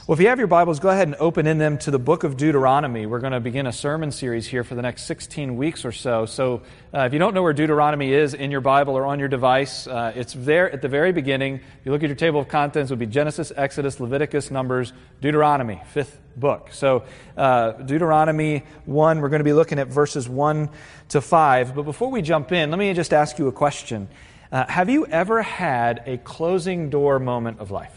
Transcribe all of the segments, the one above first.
Well, if you have your Bibles, go ahead and open in them to the book of Deuteronomy. We're going to begin a sermon series here for the next 16 weeks or so. So if you don't know where Deuteronomy is in your Bible or on your device, it's there at the very beginning. If you look at your table of contents, it would be Genesis, Exodus, Leviticus, Numbers, Deuteronomy, fifth book. So Deuteronomy 1, we're going to be looking at verses 1 to 5. But before we jump in, let me just ask you a question. Have you ever had a closing door moment of life?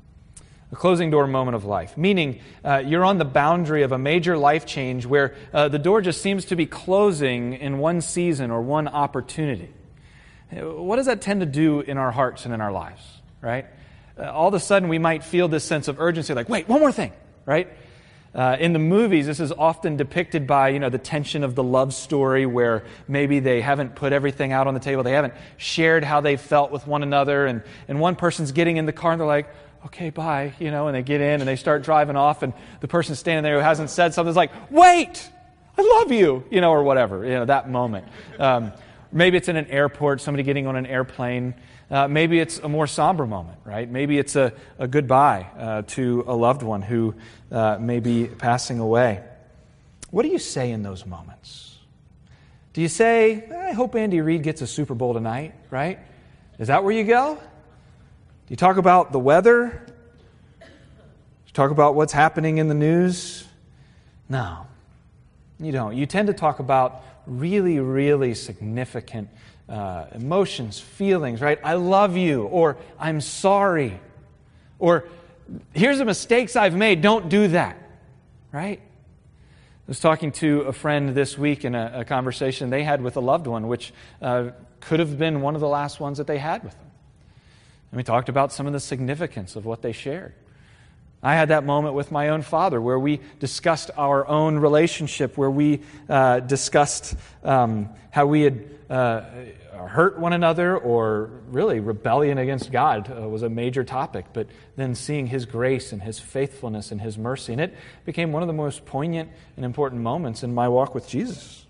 A closing door moment of life, meaning you're on the boundary of a major life change where the door just seems to be closing in one season or one opportunity. What does that tend to do in our hearts and in our lives, right? All of a sudden we might feel this sense of urgency, like, wait, one more thing, right? In the movies, this is often depicted by, the tension of the love story where maybe they haven't put everything out on the table, they haven't shared how they felt with one another, and one person's getting in the car and they're like, okay, bye, and they get in and they start driving off, and the person standing there who hasn't said something is like, wait, I love you, or whatever, that moment. Maybe it's in an airport, somebody getting on an airplane. Maybe it's a more somber moment, right? Maybe it's a goodbye to a loved one who may be passing away. What do you say in those moments? Do you say, I hope Andy Reid gets a Super Bowl tonight, right? Is that where you go? Do you talk about the weather? Do you talk about what's happening in the news? No, you don't. You tend to talk about really, really significant emotions, feelings, right? I love you, or I'm sorry, or here's the mistakes I've made, don't do that, right? I was talking to a friend this week in a conversation they had with a loved one, which could have been one of the last ones that they had with them. And we talked about some of the significance of what they shared. I had that moment with my own father where we discussed our own relationship, where we discussed how we had hurt one another, or really rebellion against God was a major topic, but then seeing His grace and His faithfulness and His mercy. And it became one of the most poignant and important moments in my walk with Jesus.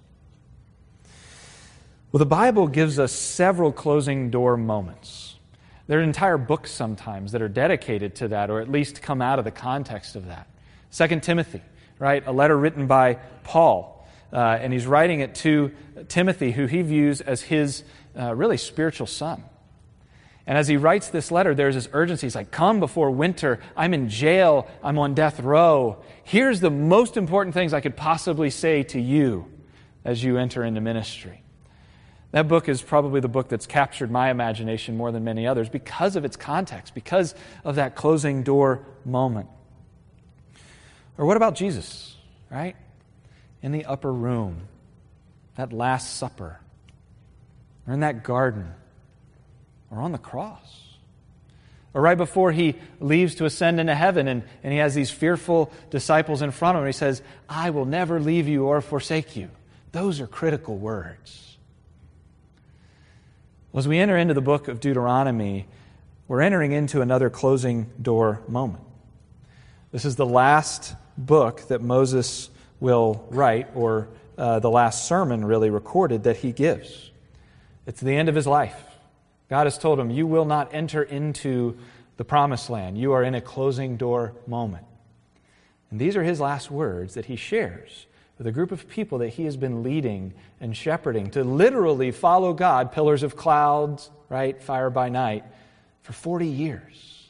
Well, the Bible gives us several closing door moments. There are entire books sometimes that are dedicated to that, or at least come out of the context of that. 2 Timothy, right? A letter written by Paul. And he's writing it to Timothy, who he views as his really spiritual son. And as he writes this letter, there's this urgency. He's like, come before winter. I'm in jail. I'm on death row. Here's the most important things I could possibly say to you as you enter into ministry. That book is probably the book that's captured my imagination more than many others because of its context, because of that closing door moment. Or what about Jesus, right? In the upper room, that Last Supper, or in that garden, or on the cross. Or right before He leaves to ascend into heaven and He has these fearful disciples in front of Him, He says, I will never leave you or forsake you. Those are critical words. Well, as we enter into the book of Deuteronomy, we're entering into another closing door moment. This is the last book that Moses will write, or the last sermon really recorded that he gives. It's the end of his life. God has told him, you will not enter into the promised land. You are in a closing door moment. And these are his last words that he shares with a group of people that he has been leading and shepherding to literally follow God, pillars of clouds, right, fire by night, for 40 years.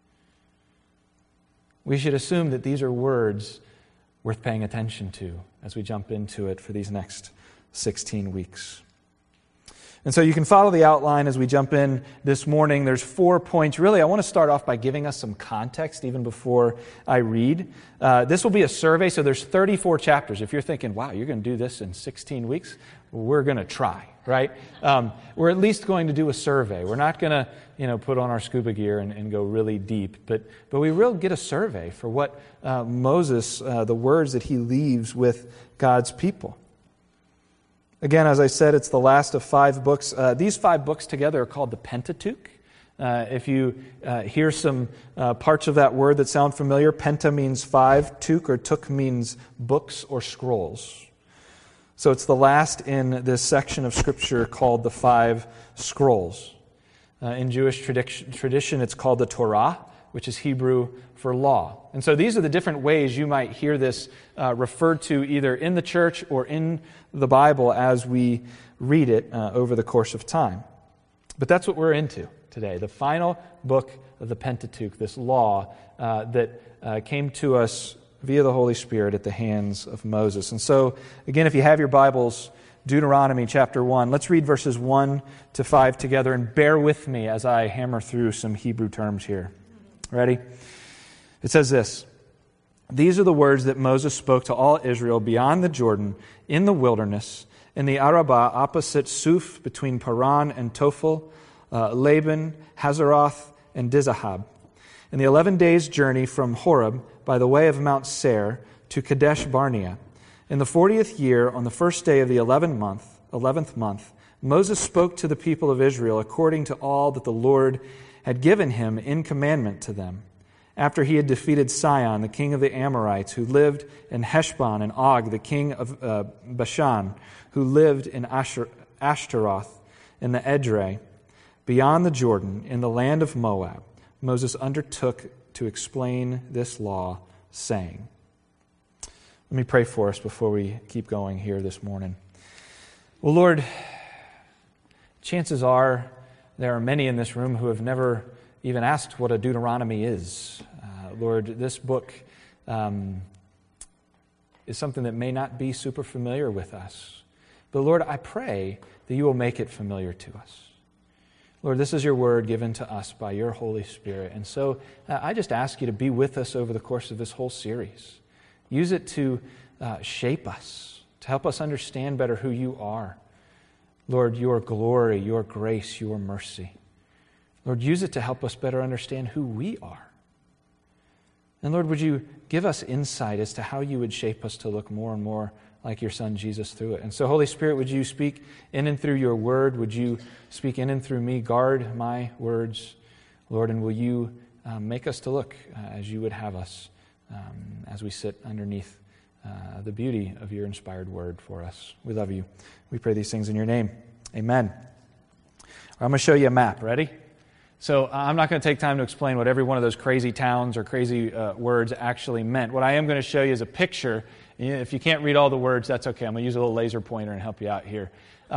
We should assume that these are words worth paying attention to as we jump into it for these next 16 weeks. And so you can follow the outline as we jump in this morning. There's 4 points. Really, I want to start off by giving us some context even before I read. This will be a survey, so there's 34 chapters. If you're thinking, wow, you're going to do this in 16 weeks, we're going to try, right? We're at least going to do a survey. We're not going to put on our scuba gear and go really deep, but we will get a survey for what Moses, the words that he leaves with God's people. Again, as I said, it's the last of 5 books. These 5 books together are called the Pentateuch. If you hear some parts of that word that sound familiar, penta means 5, tuk or tuk means books or scrolls. So it's the last in this section of Scripture called the 5 scrolls. In Jewish tradition, it's called the Torah, which is Hebrew for law. And so these are the different ways you might hear this referred to either in the church or in the Bible as we read it over the course of time. But that's what we're into today, the final book of the Pentateuch, this law that came to us via the Holy Spirit at the hands of Moses. And so, again, if you have your Bibles, Deuteronomy chapter 1, let's read verses 1 to 5 together, and bear with me as I hammer through some Hebrew terms here. Ready? It says this: "These are the words that Moses spoke to all Israel beyond the Jordan, in the wilderness, in the Arabah opposite Suf, between Paran and Tophel, Laban, Hazeroth, and Dizahab, in the 11 days' journey from Horeb by the way of Mount Seir to Kadesh Barnea. In the 40th year, on the first day of the 11th month, Moses spoke to the people of Israel according to all that the Lord had given him in commandment to them, after he had defeated Sihon, the king of the Amorites, who lived in Heshbon, and Og, the king of Bashan, who lived in Ashtaroth, in the Edrei, beyond the Jordan, in the land of Moab. Moses undertook to explain this law, saying." Let me pray for us before we keep going here this morning. Well, Lord, chances are there are many in this room who have never even asked what a Deuteronomy is. Lord, this book is something that may not be super familiar with us. But Lord, I pray that you will make it familiar to us. Lord, this is your word given to us by your Holy Spirit. And so I just ask you to be with us over the course of this whole series. Use it to shape us, to help us understand better who you are. Lord, your glory, your grace, your mercy. Lord, use it to help us better understand who we are. And Lord, would you give us insight as to how you would shape us to look more and more like your Son Jesus through it. And so, Holy Spirit, would you speak in and through your word? Would you speak in and through me? Guard my words, Lord, and will you make us to look as you would have us as we sit underneath the beauty of your inspired word for us. We love you. We pray these things in your name. Amen. I'm going to show you a map. Ready? So I'm not going to take time to explain what every one of those crazy towns or crazy words actually meant. What I am going to show you is a picture. If you can't read all the words, that's okay. I'm going to use a little laser pointer and help you out here.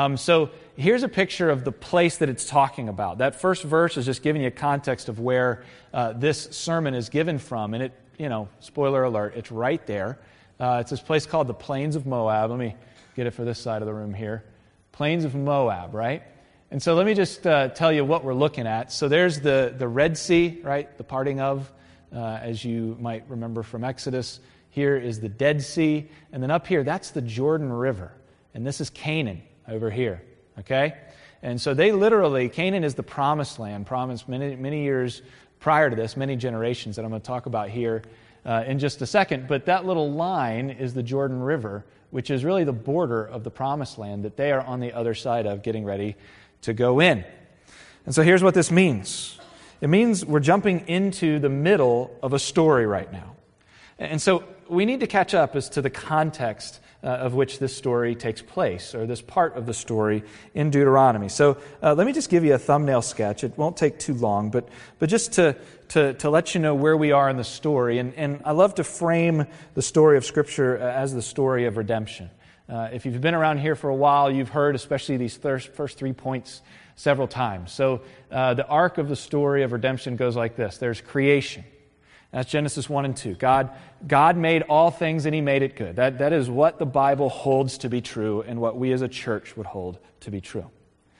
So here's a picture of the place that it's talking about. That first verse is just giving you a context of where this sermon is given from. And it, spoiler alert, it's right there. It's this place called the Plains of Moab. Let me get it for this side of the room here. Plains of Moab, right? And so let me just tell you what we're looking at. So there's the Red Sea, right? The parting of, as you might remember from Exodus. Here is the Dead Sea. And then up here, that's the Jordan River. And this is Canaan over here, okay? And so Canaan is the promised land, promised many years prior to this, many generations that I'm going to talk about here in just a second. But that little line is the Jordan River, which is really the border of the promised land that they are on the other side of, getting ready to go in. And so here's what this means. It means we're jumping into the middle of a story right now. And so we need to catch up as to the context of which this story takes place, or this part of the story in Deuteronomy. So let me just give you a thumbnail sketch. It won't take too long, but just to let you know where we are in the story. And I love to frame the story of Scripture as the story of redemption. If you've been around here for a while, you've heard especially these first 3 points several times. So the arc of the story of redemption goes like this. There's creation. That's Genesis 1 and 2. God made all things and He made it good. That is what the Bible holds to be true and what we as a church would hold to be true.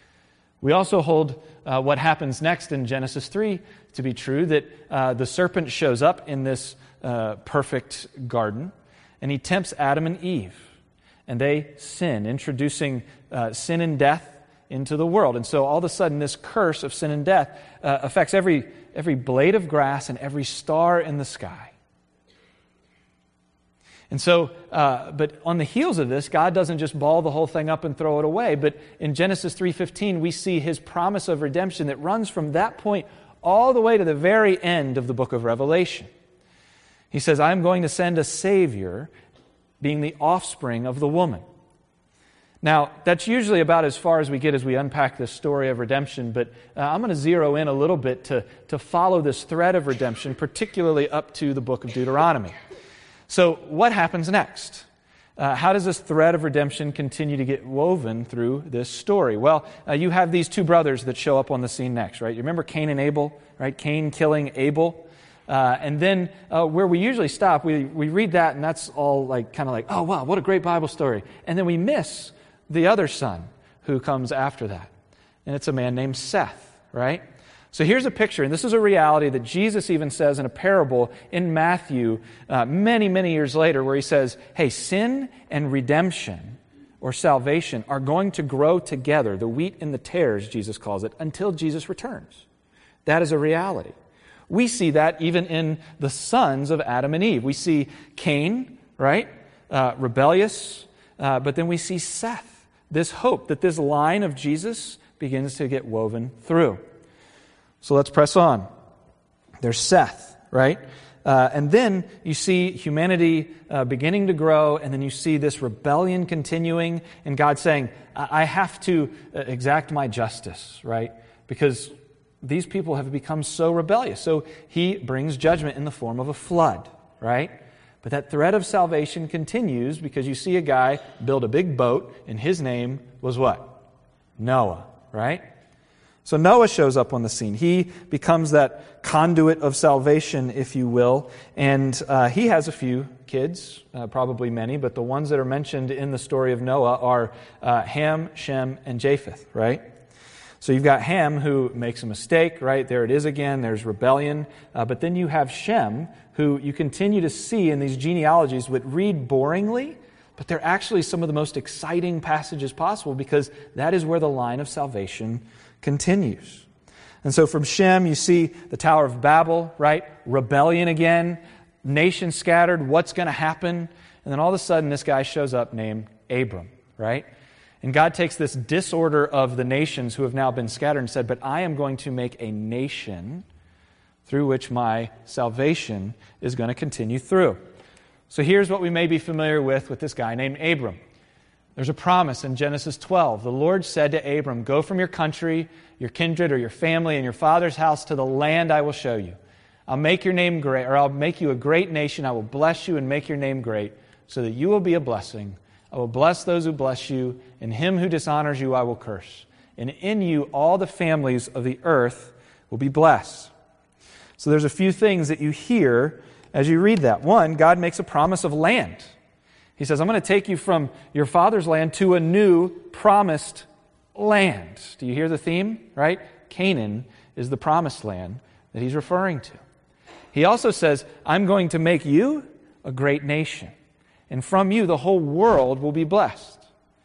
We also hold what happens next in Genesis 3 to be true, that the serpent shows up in this perfect garden and he tempts Adam and Eve. And they sin, introducing sin and death into the world. And so all of a sudden this curse of sin and death affects every blade of grass and every star in the sky. And so, but on the heels of this, God doesn't just ball the whole thing up and throw it away. But in Genesis 3:15, we see His promise of redemption that runs from that point all the way to the very end of the book of Revelation. He says, I'm going to send a Savior, being the offspring of the woman. Now, that's usually about as far as we get as we unpack this story of redemption, but I'm going to zero in a little bit to follow this thread of redemption, particularly up to the book of Deuteronomy. So what happens next? How does this thread of redemption continue to get woven through this story? Well, you have these two brothers that show up on the scene next, right? You remember Cain and Abel, right? Cain killing Abel. And then where we usually stop, we read that, and that's all kind of like, oh, wow, what a great Bible story. And then we miss the other son who comes after that. And it's a man named Seth, right? So here's a picture, and this is a reality that Jesus even says in a parable in Matthew many, many years later, where he says, hey, sin and redemption or salvation are going to grow together, the wheat and the tares, Jesus calls it, until Jesus returns. That is a reality. We see that even in the sons of Adam and Eve. We see Cain, right, rebellious, but then we see Seth, this hope that this line of Jesus begins to get woven through. So let's press on. There's Seth, right? And then you see humanity beginning to grow, and then you see this rebellion continuing, and God saying, I have to exact my justice, right? Because these people have become so rebellious. So he brings judgment in the form of a flood, right? But that thread of salvation continues because you see a guy build a big boat, and his name was what? Noah, right? So Noah shows up on the scene. He becomes that conduit of salvation, if you will, and he has a few kids, probably many, but the ones that are mentioned in the story of Noah are Ham, Shem, and Japheth, right? So you've got Ham who makes a mistake, right? There it is again. There's rebellion. But then you have Shem, who you continue to see in these genealogies that read boringly, but they're actually some of the most exciting passages possible because that is where the line of salvation continues. And so from Shem, you see the Tower of Babel, right? Rebellion again, nation scattered, what's going to happen? And then all of a sudden this guy shows up named Abram, right? And God takes this disorder of the nations who have now been scattered and said, but I am going to make a nation through which my salvation is going to continue through. So here's what we may be familiar with this guy named Abram. There's a promise in Genesis 12. The Lord said to Abram, go from your country, your kindred, or your family, and your father's house to the land I will show you. I'll make your name great, or I'll make you a great nation. I will bless you and make your name great, so that you will be a blessing. I will bless those who bless you, and him who dishonors you I will curse. And in you all the families of the earth will be blessed. So there's a few things that you hear as you read that. One, God makes a promise of land. He says, I'm going to take you from your father's land to a new promised land. Do you hear the theme? Right? Canaan is the promised land that he's referring to. He also says, I'm going to make you a great nation. And from you, the whole world will be blessed.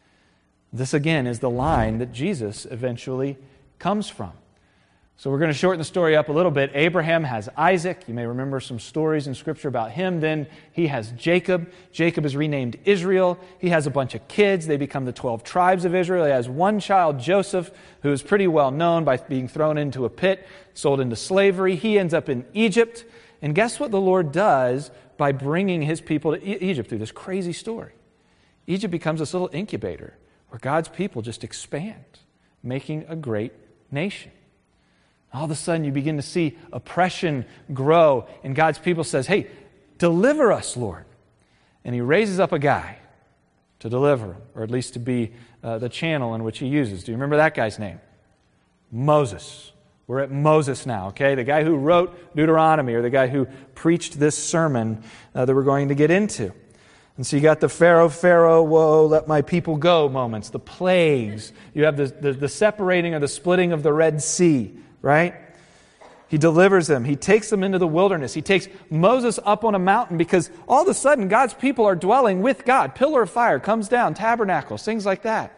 This, again, is the line that Jesus eventually comes from. So we're going to shorten the story up a little bit. Abraham has Isaac. You may remember some stories in Scripture about him. Then he has Jacob. Jacob is renamed Israel. He has a bunch of kids. They become the 12 tribes of Israel. He has one child, Joseph, who is pretty well known by being thrown into a pit, sold into slavery. He ends up in Egypt. And guess what the Lord does by bringing his people to Egypt through this crazy story? Egypt becomes this little incubator where God's people just expand, making a great nation. All of a sudden you begin to see oppression grow, and God's people says, hey, deliver us, Lord. And he raises up a guy to deliver him, or at least to be the channel in which he uses. Do you remember that guy's name? Moses. We're at Moses now, okay? The guy who wrote Deuteronomy, or the guy who preached this sermon that we're going to get into. And so you got the Pharaoh, whoa, let my people go moments, the plagues. You have the separating or the splitting of the Red Sea, right? He delivers them. He takes them into the wilderness. He takes Moses up on a mountain because all of a sudden God's people are dwelling with God. Pillar of fire comes down, tabernacles, things like that.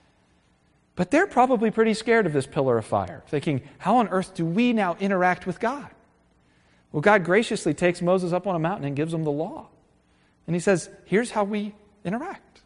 But they're probably pretty scared of this pillar of fire, thinking, how on earth do we now interact with God? Well, God graciously takes Moses up on a mountain and gives him the law. And he says, here's how we interact.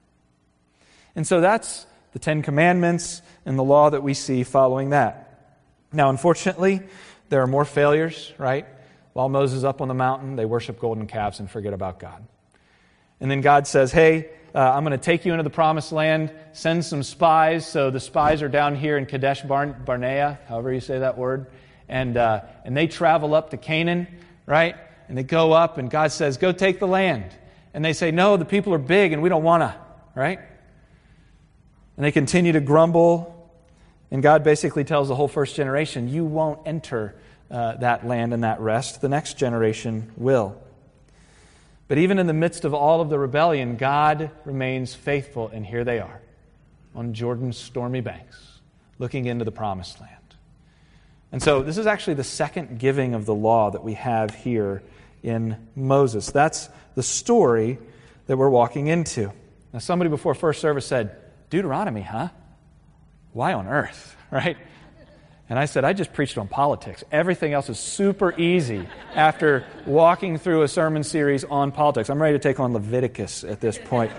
And so that's the Ten Commandments and the law that we see following that. Now, unfortunately, there are more failures, right? While Moses is up on the mountain, they worship golden calves and forget about God. And then God says, hey, I'm going to take you into the promised land, send some spies. So the spies are down here in Kadesh Barnea, however you say that word. And they travel up to Canaan, right? And they go up, and God says, go take the land. And they say, no, the people are big, and we don't want to, right? And they continue to grumble. And God basically tells the whole first generation, you won't enter that land and that rest. The next generation will. But even in the midst of all of the rebellion, God remains faithful, and here they are on Jordan's stormy banks, looking into the promised land. And so this is actually the second giving of the law that we have here in Moses. That's the story that we're walking into. Now, somebody before first service said, Deuteronomy, huh? Why on earth, right? And I said, I just preached on politics. Everything else is super easy after walking through a sermon series on politics. I'm ready to take on Leviticus at this point.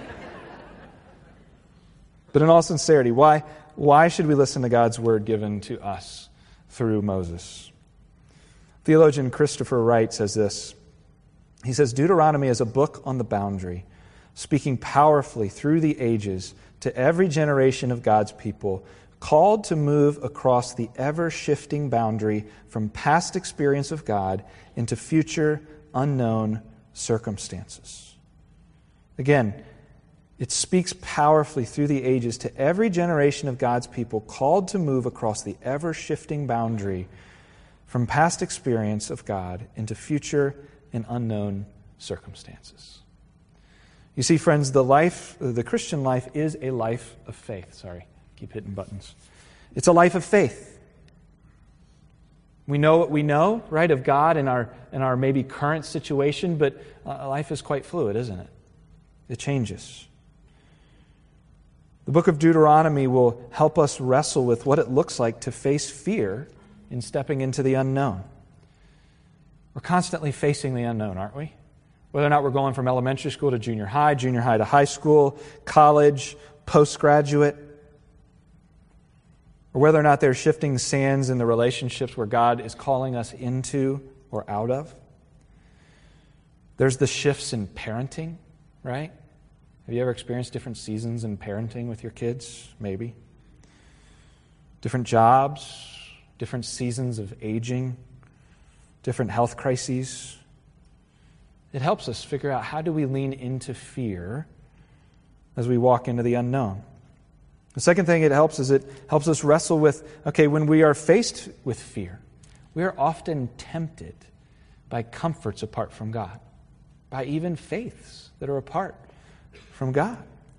But in all sincerity, why should we listen to God's word given to us through Moses? Theologian Christopher Wright says this. He says, Deuteronomy is a book on the boundary, speaking powerfully through the ages to every generation of God's people, called to move across the ever-shifting boundary from past experience of God into future unknown circumstances. Again, it speaks powerfully through the ages to every generation of God's people, called to move across the ever-shifting boundary from past experience of God into future and unknown circumstances. You see, friends, the Christian life is a life of faith. Sorry. Keep hitting buttons. It's a life of faith. We know what we know, right, of God in our maybe current situation, but life is quite fluid, isn't it? It changes. The book of Deuteronomy will help us wrestle with what it looks like to face fear in stepping into the unknown. We're constantly facing the unknown, aren't we? Whether or not we're going from elementary school to junior high to high school, college, postgraduate, or whether or not there are shifting sands in the relationships where God is calling us into or out of. There's the shifts in parenting, right? Have you ever experienced different seasons in parenting with your kids? Maybe. Different jobs, different seasons of aging, different health crises. It helps us figure out, how do we lean into fear as we walk into the unknown? The second thing it helps us wrestle with, okay, when we are faced with fear, we are often tempted by comforts apart from God, by even faiths that are apart from God.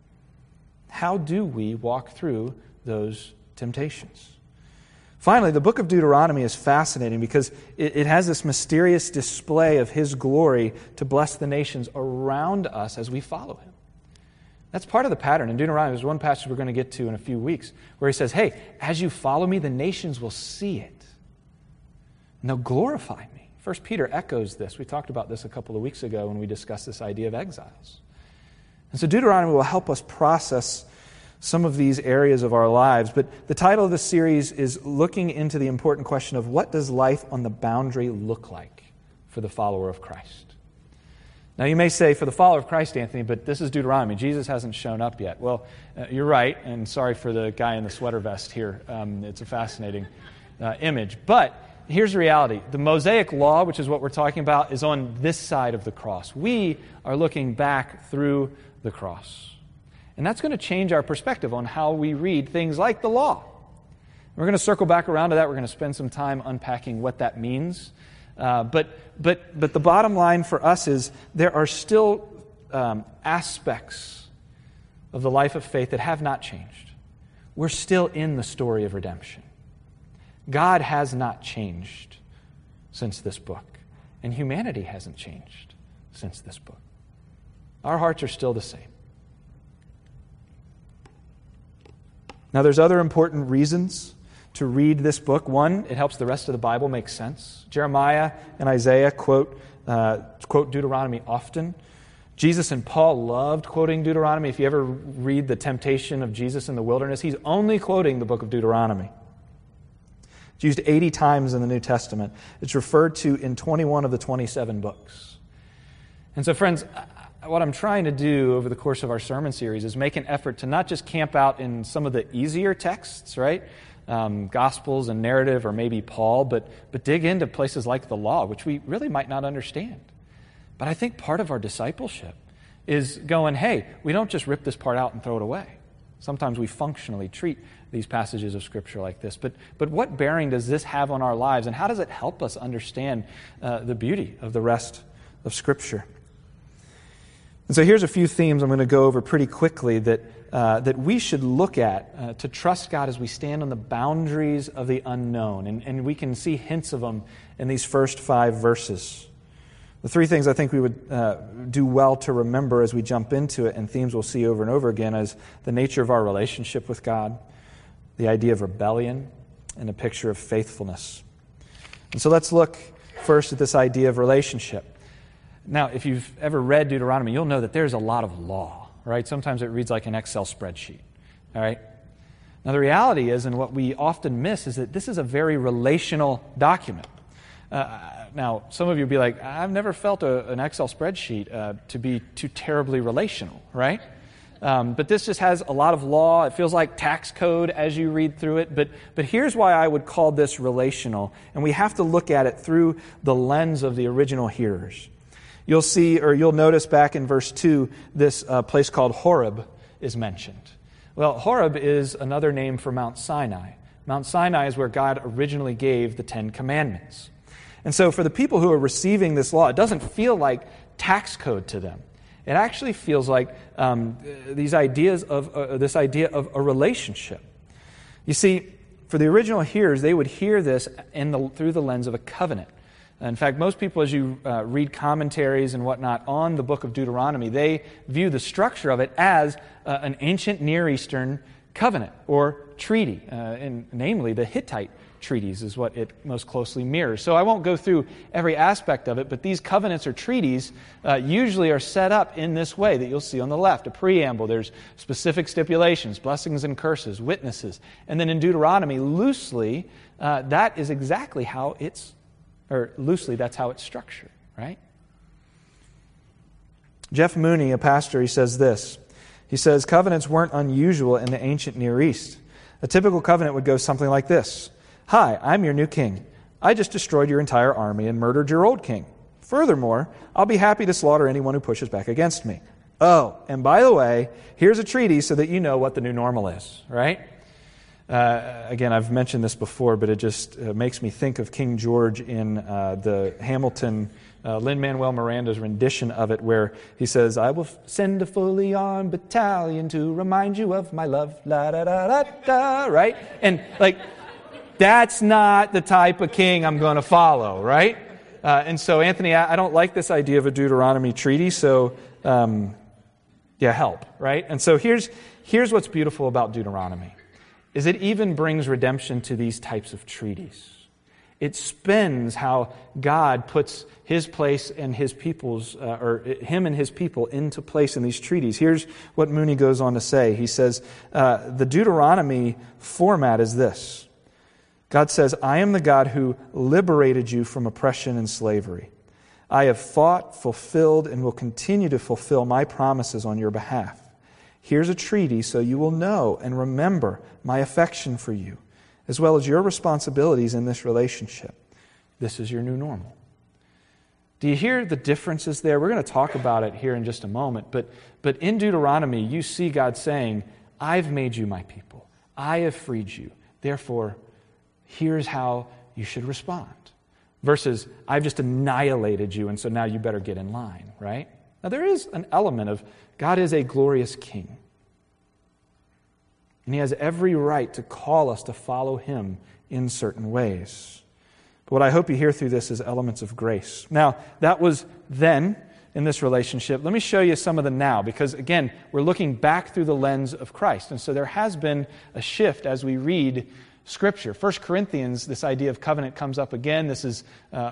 How do we walk through those temptations? Finally, the book of Deuteronomy is fascinating because it has this mysterious display of His glory to bless the nations around us as we follow Him. That's part of the pattern. In Deuteronomy, there's one passage we're going to get to in a few weeks where He says, hey, as you follow me, the nations will see it, and they'll glorify me. 1 Peter echoes this. We talked about this a couple of weeks ago when we discussed this idea of exiles. And so Deuteronomy will help us process some of these areas of our lives. But the title of this series is looking into the important question of, what does life on the boundary look like for the follower of Christ? Now, you may say, for the follower of Christ, Anthony, but this is Deuteronomy. Jesus hasn't shown up yet. Well, you're right, and sorry for the guy in the sweater vest here. It's a fascinating image. But here's the reality. The Mosaic Law, which is what we're talking about, is on this side of the cross. We are looking back through the cross. And that's going to change our perspective on how we read things like the law. We're going to circle back around to that. We're going to spend some time unpacking what that means. But the bottom line for us is there are still aspects of the life of faith that have not changed. We're still in the story of redemption. God has not changed since this book, and humanity hasn't changed since this book. Our hearts are still the same. Now, there's other important reasons to read this book. One, it helps the rest of the Bible make sense. Jeremiah and Isaiah quote Deuteronomy often. Jesus and Paul loved quoting Deuteronomy. If you ever read the temptation of Jesus in the wilderness, he's only quoting the book of Deuteronomy. It's used 80 times in the New Testament. It's referred to in 21 of the 27 books. And so, friends, what I'm trying to do over the course of our sermon series is make an effort to not just camp out in some of the easier texts, right? Gospels and narrative, or maybe Paul, but dig into places like the law, which we really might not understand. But I think part of our discipleship is going, hey, we don't just rip this part out and throw it away. Sometimes we functionally treat these passages of Scripture like this. But what bearing does this have on our lives, and how does it help us understand the beauty of the rest of Scripture? And so here's a few themes I'm going to go over pretty quickly that we should look at to trust God as we stand on the boundaries of the unknown. And we can see hints of them in these first 5 verses. The 3 things I think we would do well to remember as we jump into it, and themes we'll see over and over again, is the nature of our relationship with God, the idea of rebellion, and a picture of faithfulness. And so let's look first at this idea of relationship. Now, if you've ever read Deuteronomy, you'll know that there's a lot of law, right? Sometimes it reads like an Excel spreadsheet, all right? Now, the reality is, and what we often miss, is that this is a very relational document. Now, some of you will be like, I've never felt an Excel spreadsheet to be too terribly relational, right? But this just has a lot of law. It feels like tax code as you read through it. But here's why I would call this relational, and we have to look at it through the lens of the original hearers. You'll see, or you'll notice back in verse 2, this place called Horeb is mentioned. Well, Horeb is another name for Mount Sinai. Mount Sinai is where God originally gave the 10 Commandments. And so for the people who are receiving this law, it doesn't feel like tax code to them. It actually feels like this idea of a relationship. You see, for the original hearers, they would hear this through the lens of a covenant. In fact, most people, as you read commentaries and whatnot on the book of Deuteronomy, they view the structure of it as an ancient Near Eastern covenant or treaty, and namely the Hittite treaties is what it most closely mirrors. So I won't go through every aspect of it, but these covenants or treaties usually are set up in this way that you'll see on the left. A preamble, there's specific stipulations, blessings and curses, witnesses. And then in Deuteronomy, loosely, that's how it's structured, right? Jeff Mooney, a pastor, he says this. He says, covenants weren't unusual in the ancient Near East. A typical covenant would go something like this. Hi, I'm your new king. I just destroyed your entire army and murdered your old king. Furthermore, I'll be happy to slaughter anyone who pushes back against me. Oh, and by the way, here's a treaty so that you know what the new normal is, right? Again, I've mentioned this before, but it just makes me think of King George in the Hamilton, Lin-Manuel Miranda's rendition of it, where he says, I will send a fully armed battalion to remind you of my love, la-da-da-da-da, right? And that's not the type of king I'm going to follow, right? And so, Anthony, I don't like this idea of a Deuteronomy treaty, so, help, right? And so here's what's beautiful about Deuteronomy, is it even brings redemption to these types of treaties. It spins how God puts His place and His people's, or Him and His people into place in these treaties. Here's what Mooney goes on to say. He says, the Deuteronomy format is this. God says, I am the God who liberated you from oppression and slavery. I have fought, fulfilled, and will continue to fulfill my promises on your behalf. Here's a treaty so you will know and remember my affection for you, as well as your responsibilities in this relationship. This is your new normal. Do you hear the differences there? We're going to talk about it here in just a moment, but in Deuteronomy, you see God saying, I've made you my people. I have freed you. Therefore, here's how you should respond. Versus, I've just annihilated you, and so now you better get in line, right? Now, there is an element of God is a glorious king. And He has every right to call us to follow Him in certain ways. But what I hope you hear through this is elements of grace. Now, that was then in this relationship. Let me show you some of the now, because again, we're looking back through the lens of Christ. And so there has been a shift as we read Scripture. 1 Corinthians, this idea of covenant comes up again. This is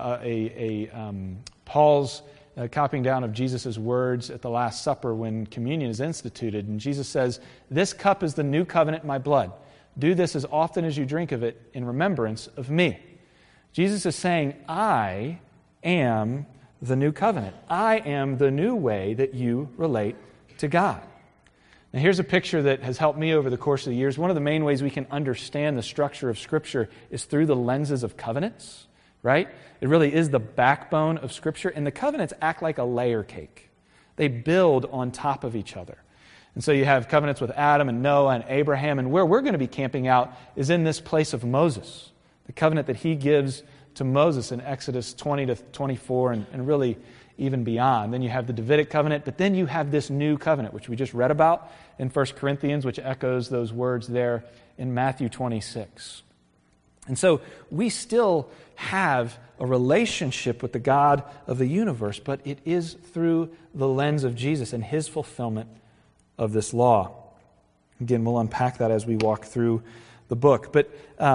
Paul's copying down of Jesus' words at the Last Supper when communion is instituted. And Jesus says, this cup is the new covenant in my blood. Do this as often as you drink of it in remembrance of me. Jesus is saying, I am the new covenant. I am the new way that you relate to God. Now, here's a picture that has helped me over the course of the years. One of the main ways we can understand the structure of Scripture is through the lenses of covenants, right? It really is the backbone of Scripture, and the covenants act like a layer cake. They build on top of each other. And so you have covenants with Adam and Noah and Abraham, and where we're going to be camping out is in this place of Moses, the covenant that he gives to Moses in Exodus 20 to 24 and really even beyond. Then you have the Davidic covenant, but then you have this new covenant, which we just read about in 1 Corinthians, which echoes those words there in Matthew 26. And so we still have a relationship with the God of the universe, but it is through the lens of Jesus and his fulfillment of this law. Again, we'll unpack that as we walk through the book. But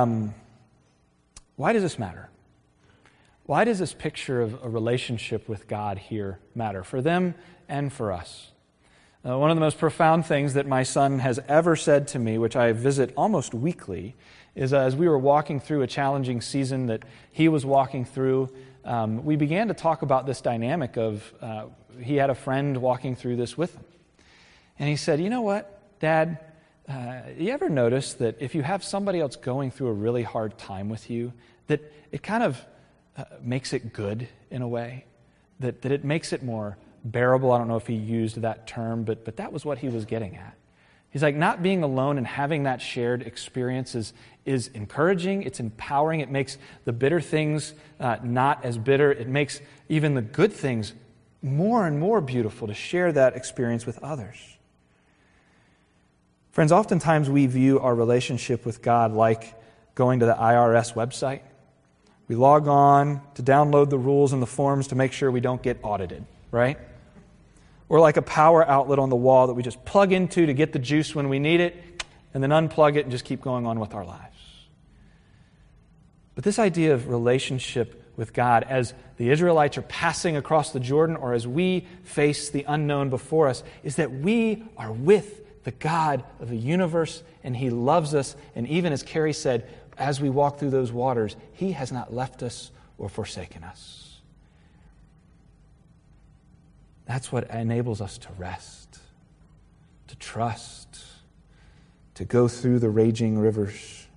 why does this matter? Why does this picture of a relationship with God here matter for them and for us? One of the most profound things that my son has ever said to me, which I visit almost weekly, is as we were walking through a challenging season that he was walking through, we began to talk about this dynamic of he had a friend walking through this with him. And he said, you know what, Dad, you ever notice that if you have somebody else going through a really hard time with you, that it kind of makes it good in a way, that it makes it more bearable? I don't know if he used that term, but that was what he was getting at. He's like, not being alone and having that shared experience is encouraging, it's empowering, it makes the bitter things not as bitter, it makes even the good things more and more beautiful to share that experience with others. Friends, oftentimes we view our relationship with God like going to the IRS website. We log on to download the rules and the forms to make sure we don't get audited, right? Or like a power outlet on the wall that we just plug into to get the juice when we need it, and then unplug it and just keep going on with our lives. But this idea of relationship with God, as the Israelites are passing across the Jordan, or as we face the unknown before us, is that we are with the God of the universe, and he loves us. And even as Carrie said, as we walk through those waters, he has not left us or forsaken us. That's what enables us to rest, to trust, to go through the raging rivers.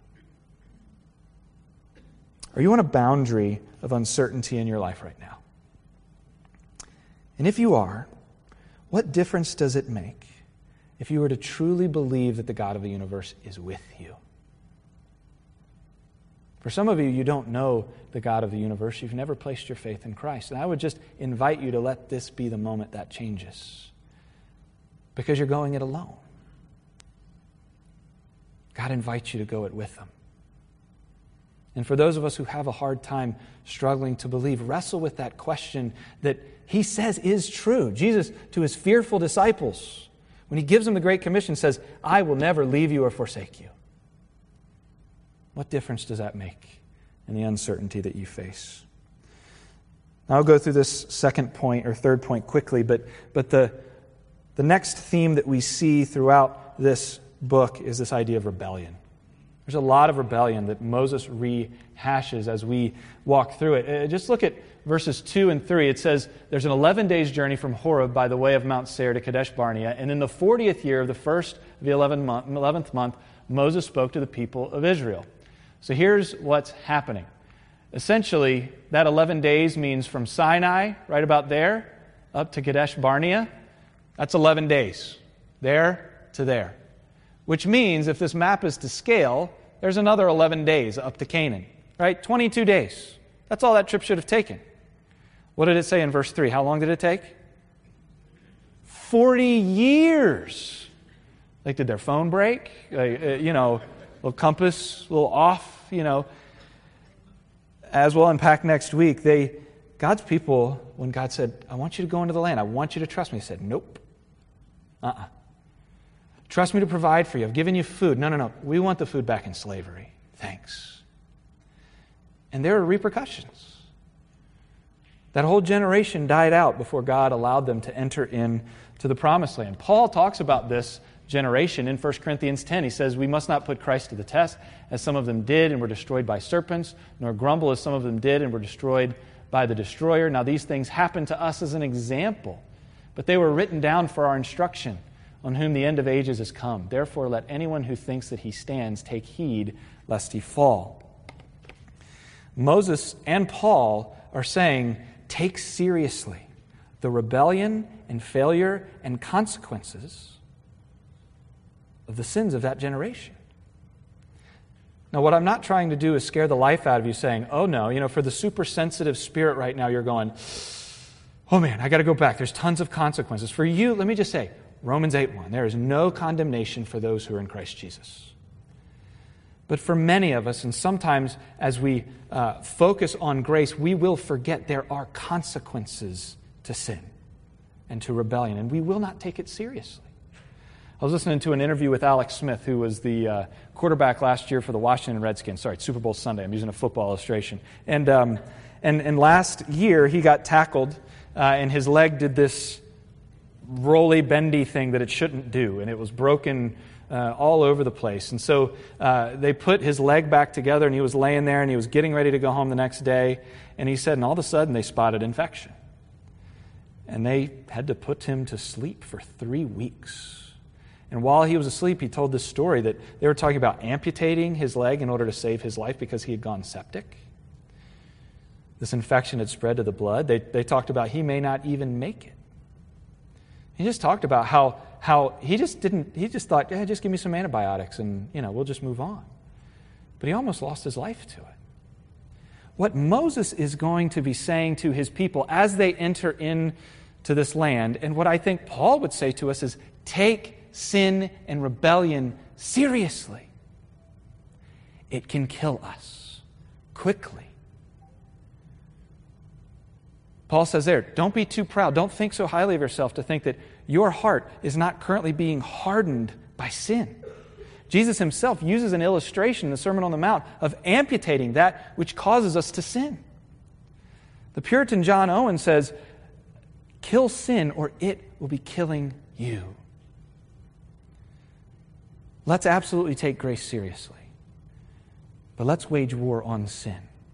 Are you on a boundary of uncertainty in your life right now? And if you are, what difference does it make if you were to truly believe that the God of the universe is with you? For some of you, you don't know the God of the universe. You've never placed your faith in Christ. And I would just invite you to let this be the moment that changes, because you're going it alone. God invites you to go it with him. And for those of us who have a hard time struggling to believe, wrestle with that question that he says is true. Jesus, to his fearful disciples, when he gives them the Great Commission, says, I will never leave you or forsake you. What difference does that make in the uncertainty that you face? Now, I'll go through this second point or third point quickly, but the next theme that we see throughout this book is this idea of rebellion. There's a lot of rebellion that Moses rehashes as we walk through it. Just look at verses 2 and 3. It says, there's an 11 days journey from Horeb by the way of Mount Seir to Kadesh Barnea, and in the 40th year of the first of the 11th month, Moses spoke to the people of Israel. So here's what's happening. Essentially, that 11 days means from Sinai, right about there, up to Kadesh Barnea. That's 11 days, there to there. Which means, if this map is to scale, there's another 11 days up to Canaan, right? 22 days. That's all that trip should have taken. What did it say in verse 3? How long did it take? 40 years. Like, did their phone break? Little compass, a little off, As we'll unpack next week, God's people, when God said, I want you to go into the land, I want you to trust me, he said, nope. Trust me to provide for you. I've given you food. No. We want the food back in slavery. Thanks. And there are repercussions. That whole generation died out before God allowed them to enter into the promised land. Paul talks about this generation in 1 Corinthians 10. He says, we must not put Christ to the test, as some of them did and were destroyed by serpents, nor grumble as some of them did and were destroyed by the destroyer. Now these things happen to us as an example, but they were written down for our instruction, on whom the end of ages has come. Therefore let anyone who thinks that he stands take heed lest he fall. Moses and Paul are saying, take seriously the rebellion and failure and consequences of the sins of that generation. Now, what I'm not trying to do is scare the life out of you saying, oh no, for the super sensitive spirit right now, you're going, oh man, I got to go back. There's tons of consequences. For you, let me just say, Romans 8:1, there is no condemnation for those who are in Christ Jesus. But for many of us, and sometimes as we focus on grace, we will forget there are consequences to sin and to rebellion, and we will not take it seriously. I was listening to an interview with Alex Smith, who was the quarterback last year for the Washington Redskins. Sorry, it's Super Bowl Sunday. I'm using a football illustration. And last year, he got tackled, and his leg did this rolly, bendy thing that it shouldn't do, and it was broken all over the place. And so they put his leg back together, and he was laying there, and he was getting ready to go home the next day. And he said, and all of a sudden, they spotted infection. And they had to put him to sleep for 3 weeks. And while he was asleep, he told this story that they were talking about amputating his leg in order to save his life because he had gone septic. This infection had spread to the blood. They talked about he may not even make it. He just talked about how he just thought, yeah, just give me some antibiotics and, we'll just move on. But he almost lost his life to it. What Moses is going to be saying to his people as they enter into this land, and what I think Paul would say to us is, take sin and rebellion seriously. It can kill us quickly. Paul says there, don't be too proud. Don't think so highly of yourself to think that your heart is not currently being hardened by sin. Jesus himself uses an illustration in the Sermon on the Mount of amputating that which causes us to sin. The Puritan John Owen says, kill sin or it will be killing you. Let's absolutely take grace seriously, but let's wage war on sin.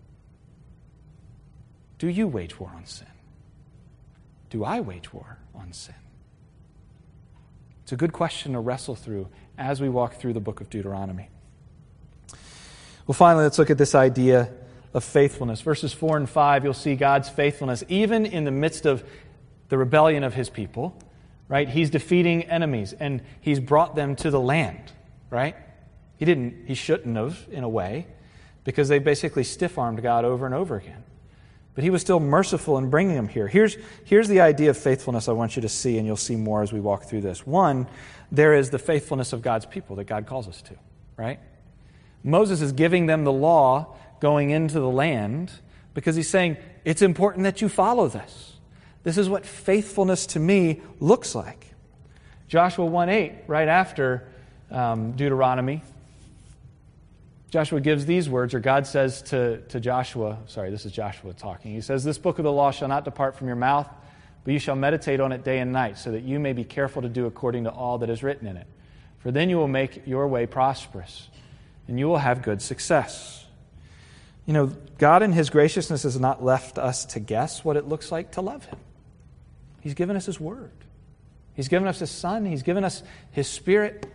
Do you wage war on sin? Do I wage war on sin? It's a good question to wrestle through as we walk through the book of Deuteronomy. Well, finally, let's look at this idea of faithfulness. Verses 4 and 5, you'll see God's faithfulness even in the midst of the rebellion of his people, right? He's defeating enemies, and he's brought them to the land, right? He shouldn't have, in a way, because they basically stiff-armed God over and over again. But he was still merciful in bringing them here. Here's the idea of faithfulness I want you to see, and you'll see more as we walk through this. One, there is the faithfulness of God's people that God calls us to, right? Moses is giving them the law going into the land because he's saying, it's important that you follow this. This is what faithfulness to me looks like. Joshua 1:8, right after Deuteronomy, Joshua gives these words, or God says to Joshua, this is Joshua talking. He says, this book of the law shall not depart from your mouth, but you shall meditate on it day and night, so that you may be careful to do according to all that is written in it. For then you will make your way prosperous, and you will have good success. God in his graciousness has not left us to guess what it looks like to love him. He's given us his word. He's given us his Son. He's given us his Spirit.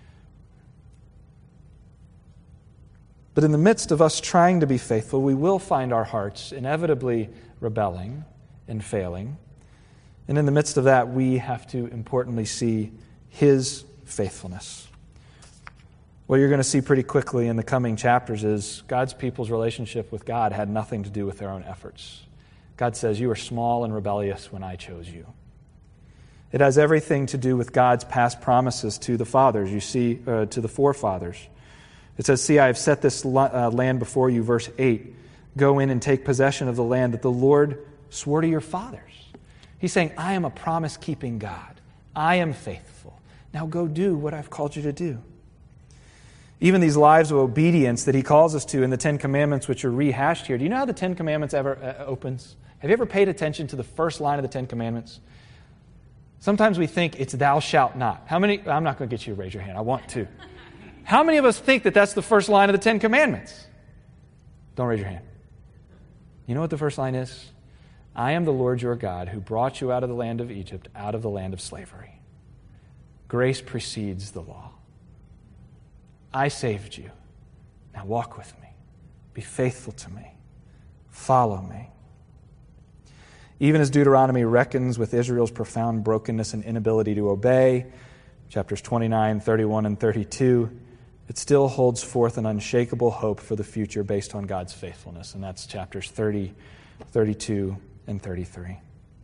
But in the midst of us trying to be faithful, we will find our hearts inevitably rebelling and failing. And in the midst of that, we have to importantly see his faithfulness. What you're going to see pretty quickly in the coming chapters is God's people's relationship with God had nothing to do with their own efforts. God says, you were small and rebellious when I chose you. It has everything to do with God's past promises to the fathers, to the forefathers. It says, see, I have set this land before you, verse 8. Go in and take possession of the land that the Lord swore to your fathers. He's saying, I am a promise-keeping God. I am faithful. Now go do what I've called you to do. Even these lives of obedience that he calls us to in the Ten Commandments, which are rehashed here. Do you know how the Ten Commandments ever opens? Have you ever paid attention to the first line of the Ten Commandments? Sometimes we think it's thou shalt not. I'm not going to get you to raise your hand. I want to. How many of us think that that's the first line of the Ten Commandments? Don't raise your hand. You know what the first line is? I am the Lord your God who brought you out of the land of Egypt, out of the land of slavery. Grace precedes the law. I saved you. Now walk with me. Be faithful to me. Follow me. Even as Deuteronomy reckons with Israel's profound brokenness and inability to obey, chapters 29, 31, and 32, it still holds forth an unshakable hope for the future based on God's faithfulness. And that's chapters 30, 32, and 33.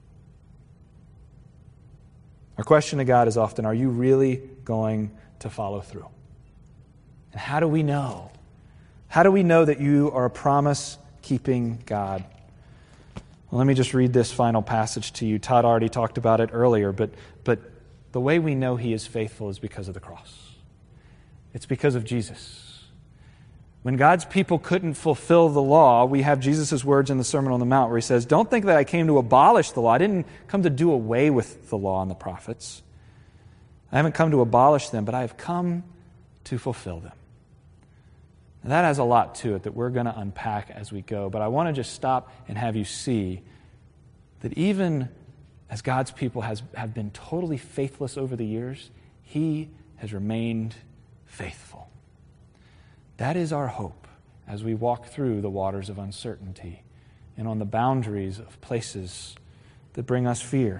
Our question to God is often, are you really going to follow through? And how do we know? How do we know that you are a promise-keeping God? Well, let me just read this final passage to you. Todd already talked about it earlier, but the way we know he is faithful is because of the cross. It's because of Jesus. When God's people couldn't fulfill the law, we have Jesus' words in the Sermon on the Mount where he says, don't think that I came to abolish the law. I didn't come to do away with the law and the prophets. I haven't come to abolish them, but I have come to fulfill them. And that has a lot to it that we're going to unpack as we go. But I want to just stop and have you see that even as God's people have been totally faithless over the years, he has remained faithful. That is our hope as we walk through the waters of uncertainty and on the boundaries of places that bring us fear.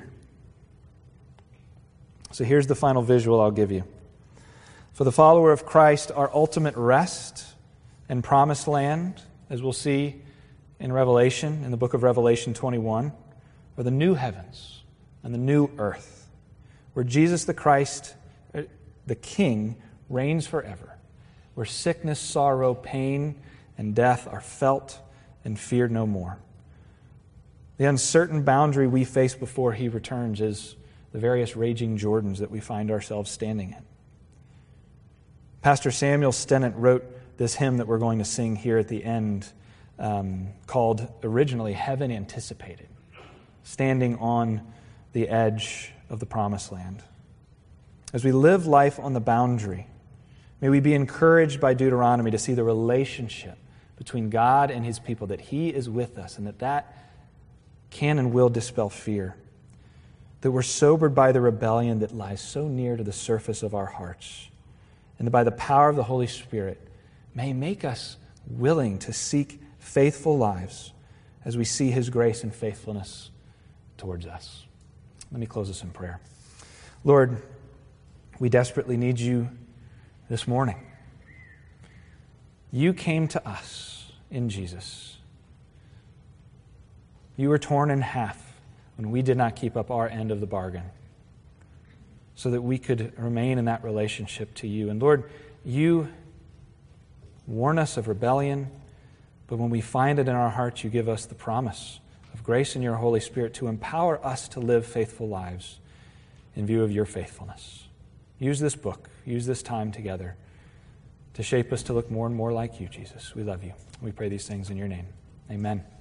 So here's the final visual I'll give you. For the follower of Christ, our ultimate rest and promised land, as we'll see in Revelation, in the book of Revelation 21, are the new heavens and the new earth, where Jesus the Christ, the King, reigns forever, where sickness, sorrow, pain, and death are felt and feared no more. The uncertain boundary we face before he returns is the various raging Jordans that we find ourselves standing in. Pastor Samuel Stennett wrote this hymn that we're going to sing here at the end, called originally Heaven Anticipated, standing on the edge of the promised land. As we live life on the boundary, may we be encouraged by Deuteronomy to see the relationship between God and his people, that he is with us, and that can and will dispel fear, that we're sobered by the rebellion that lies so near to the surface of our hearts, and that by the power of the Holy Spirit may make us willing to seek faithful lives as we see his grace and faithfulness towards us. Let me close this in prayer. Lord, we desperately need you this morning. You came to us in Jesus. You were torn in half when we did not keep up our end of the bargain, so that we could remain in that relationship to you. And Lord, you warn us of rebellion, but when we find it in our hearts, you give us the promise of grace in your Holy Spirit to empower us to live faithful lives in view of your faithfulness. Use this book, use this time together to shape us to look more and more like you, Jesus. We love you. We pray these things in your name. Amen.